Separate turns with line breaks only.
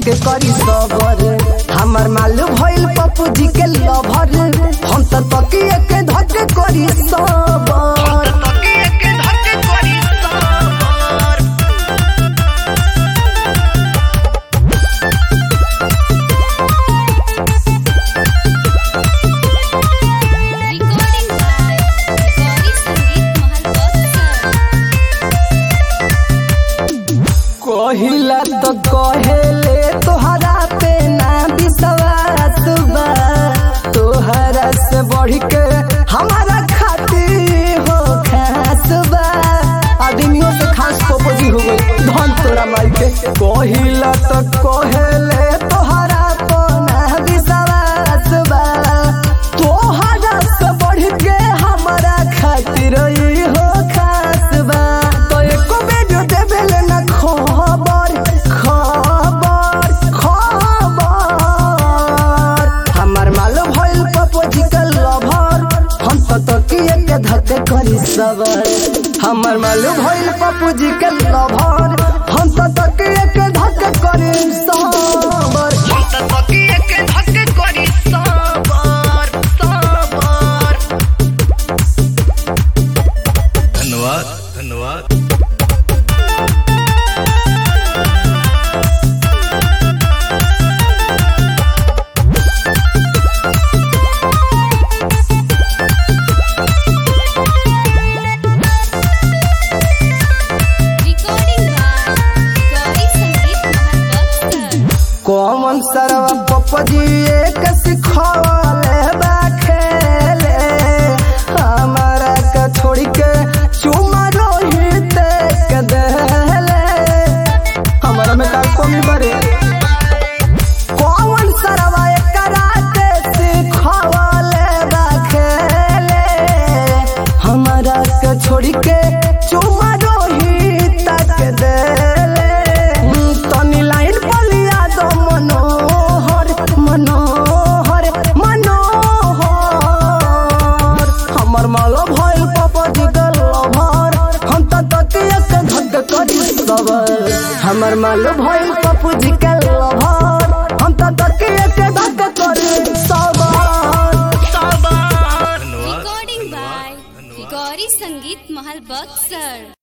धके करी सबर। हमर मालू भइल पप्पू जी के लभर, हम त तकिए के धके करी सबर। कहिला तो कहेले तोहरा पे ना विश्वास बा, तोहरा से बढ़ के हमारा खातिर हो खास बा। आदमियों से खास पप्पू हो गई धन तोरा माई के। कहिला तो कहेले तोहरा पे ना विश्वास बा, तोहरा से बढ़ के हमारा खातिर हो खास बा। तो एको वीडियो देबेले ना खबर खबर खबर। हमर मालू भइल पप्पू जी के लभर, हम तो तकिए के धके करी सबर। हमर मालू भइल पप्पू जी के लभर, हम तो तकिए के धके करी सबर। हम तो तकिए के धके करी सबर सबर।
धन्यवाद धन्यवाद।
कौन सरवा पप्पू जी एक सिखवाले बा खेले, हमारा के छोड़ के चुमा रोहित के देले। हमारा में का कमी बरे। कौन सरवा एक कराटे सिखवाले बा खेले, हमारा के छोड़ के चुमा रोहित के देले। तनी लाइन बलिया दो मनोहर मनोहर मनोहर। हमर मालो भइल पप्पू जी के लभर, हम त तकिए के धके करी सबर। हमर मालो भइल पप्पू जी के लभर, हम त तकिए के धके करी सबर सबर।
रिकॉर्डिंग बाय गौरी संगीत महल बक्सर।